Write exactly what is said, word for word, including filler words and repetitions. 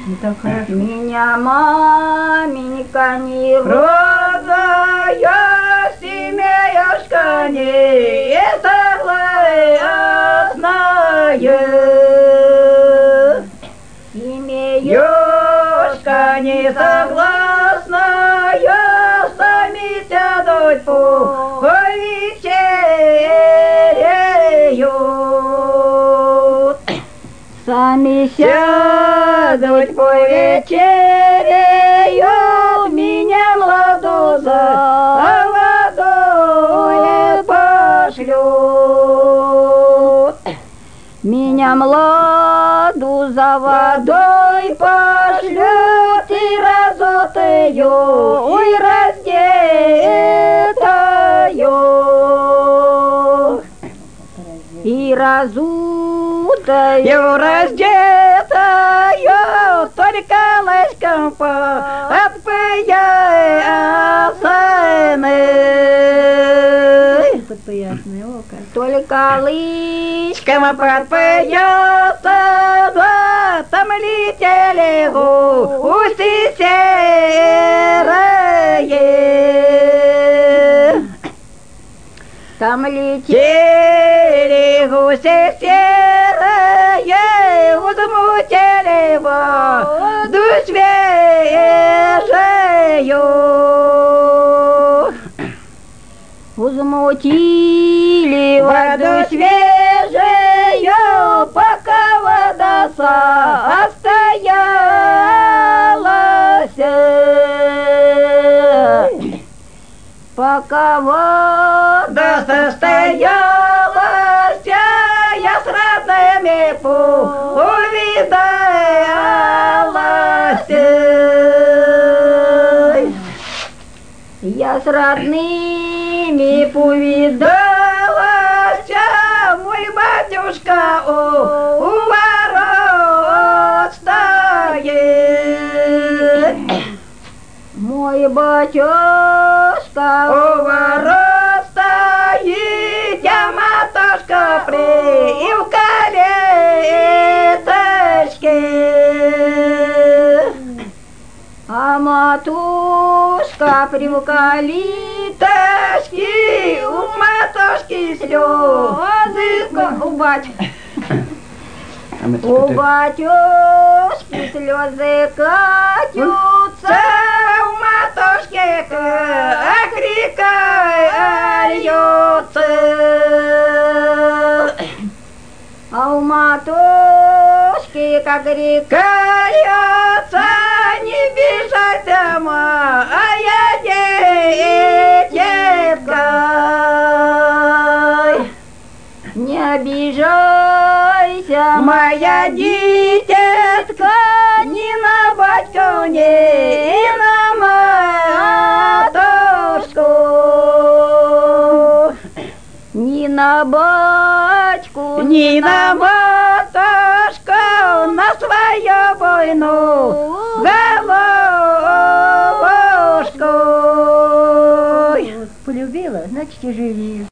Не так хорошо. Меня маменька не родная, семеюшка не согласная. Семеюшка не согласная, сами сядут по вечереют. Сами сядут по вечереют, меня младу за водой пошлют. Меня младу за водой пошлют, и разутую, и раздетую, и разутую, раздетую, только ласком подпоясаны. Подпоясные, о как. Только лычком подпоясаны, там летели гуси серые. Там летели гуси серые, возмутили воду свежую. Возмутили воду свежую, пока вода состоялась. Пока вода состоялась, я с родными повидалась. Я с родными повидалась, мой батюшка у, у ворот стоит. Мой батюшка у ворот стоит, я матушка при в калиточке. А матушка при в калиточке, у матушки слезы, у батюшки. У батюшки слезы катятся, у матушки как река льется. А у матушки как река льется, не бежать домой, а я детка. Не обижайся, моя дитятка, ни на батьку, ни на матушку. Ни на батьку, ни на матушку, на свою войну головушку. Полюбила, значит и живи.